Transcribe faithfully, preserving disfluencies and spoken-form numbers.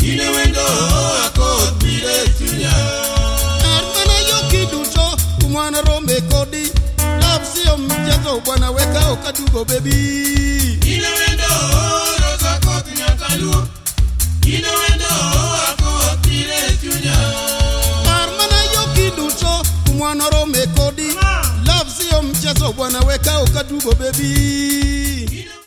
ine wendo akot bire chunya. Armana yoki duto kumwana rombe kodi. Love sio mchezo bwana, weka ukadugo baby. Ine wendo rosa kot nyakalu, ine wendo akot bire chunya. Armana yoki duto kumwana rombe kodi. Love sio mchezo bwana, weka ukadugo baby.